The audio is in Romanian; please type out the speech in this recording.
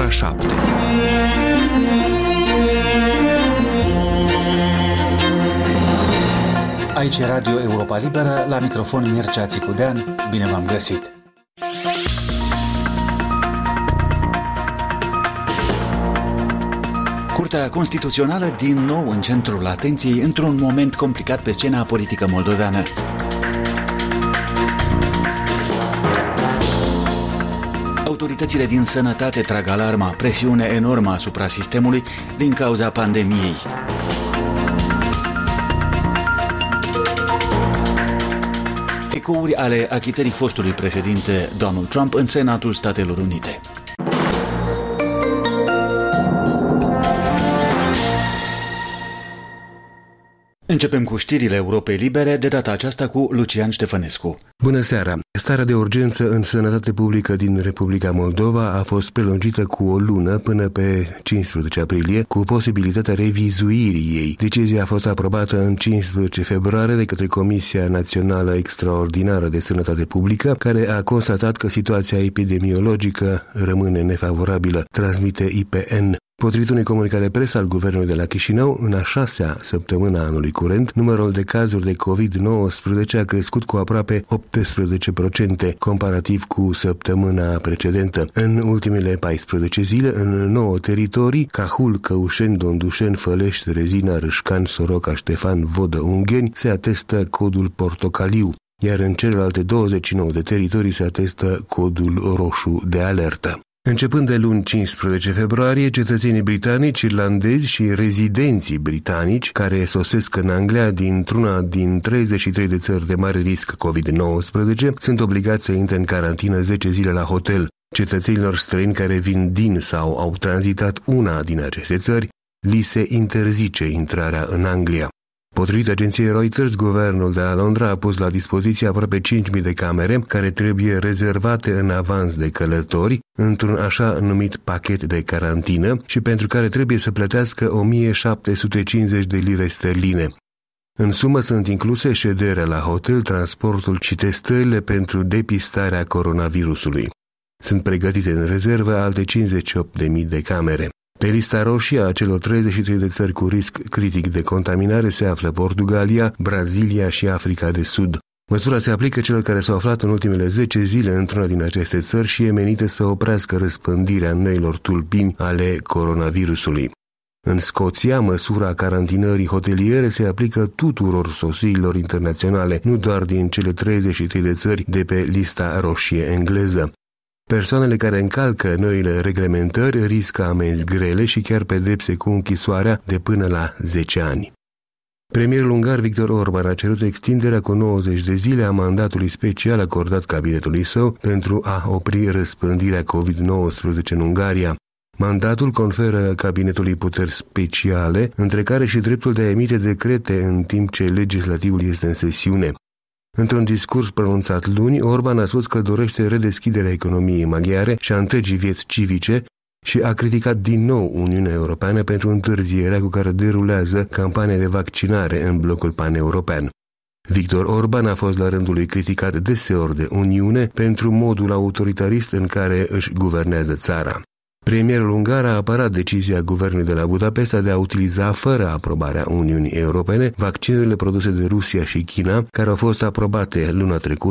ora 7. Aici Radio Europa Liberă, la microfon Mircea Țicudean, bine v-am găsit! Curtea Constituțională din nou în centrul atenției într-un moment complicat pe scena politică moldoveană. Autoritățile din sănătate trag alarma, presiune enormă asupra sistemului din cauza pandemiei. Ecouri ale achitării fostului președinte Donald Trump în Senatul Statelor Unite. Începem cu știrile Europei Libere, de data aceasta cu Lucian Ștefănescu. Bună seara! Starea de urgență în sănătate publică din Republica Moldova a fost prelungită cu o lună până pe 15 aprilie, cu posibilitatea revizuirii ei. Decizia a fost aprobată în 15 februarie de către Comisia Națională Extraordinară de Sănătate Publică, care a constatat că situația epidemiologică rămâne nefavorabilă, transmite IPN. Potrivit unui comunicat de presă al guvernului de la Chișinău, în a 6-a săptămână a anului curent, numărul de cazuri de COVID-19 a crescut cu aproape 18%, comparativ cu săptămâna precedentă. În ultimele 14 zile, în 9 teritorii, Cahul, Căușeni, Dondușeni, Fălești, Rezina, Râșcan, Soroca, Ștefan, Vodă, Ungheni, se atestă codul portocaliu, iar în celelalte 29 de teritorii se atestă codul roșu de alertă. Începând de luni 15 februarie, cetățenii britanici, irlandezi și rezidenții britanici care sosesc în Anglia dintr-una din 33 de țări de mare risc COVID-19 sunt obligați să intre în carantină 10 zile la hotel. Cetățenilor străini care vin din sau au tranzitat una din aceste țări, li se interzice intrarea în Anglia. Potrivit agenției Reuters, guvernul de la Londra a pus la dispoziție aproape 5.000 de camere care trebuie rezervate în avans de călători într-un așa numit pachet de carantină și pentru care trebuie să plătească 1.750 de lire sterline. În sumă sunt incluse șederea la hotel, transportul și testările pentru depistarea coronavirusului. Sunt pregătite în rezervă alte 58.000 de camere. Pe lista roșie a celor 33 de țări cu risc critic de contaminare se află Portugalia, Brazilia și Africa de Sud. Măsura se aplică celor care s-au aflat în ultimele 10 zile într-una din aceste țări și e menită să oprească răspândirea noilor tulpini ale coronavirusului. În Scoția, măsura carantinării hoteliere se aplică tuturor sosirilor internaționale, nu doar din cele 33 de țări de pe lista roșie engleză. Persoanele care încalcă noile reglementări riscă amenzi grele și chiar pedepse cu închisoarea de până la 10 ani. Premierul ungar Viktor Orban a cerut extinderea cu 90 de zile a mandatului special acordat cabinetului său pentru a opri răspândirea COVID-19 în Ungaria. Mandatul conferă cabinetului puteri speciale, între care și dreptul de a emite decrete în timp ce legislativul este în sesiune. Într-un discurs pronunțat luni, Orban a spus că dorește redeschiderea economiei maghiare și a întregii vieți civice și a criticat din nou Uniunea Europeană pentru întârzierea cu care derulează campania de vaccinare în blocul paneuropean. Viktor Orban a fost la rândul lui criticat deseori de Uniune pentru modul autoritarist în care își guvernează țara. Premierul ungar a apărat decizia guvernului de la Budapesta de a utiliza fără aprobarea Uniunii Europene vaccinurile produse de Rusia și China, care au fost aprobate luna trecută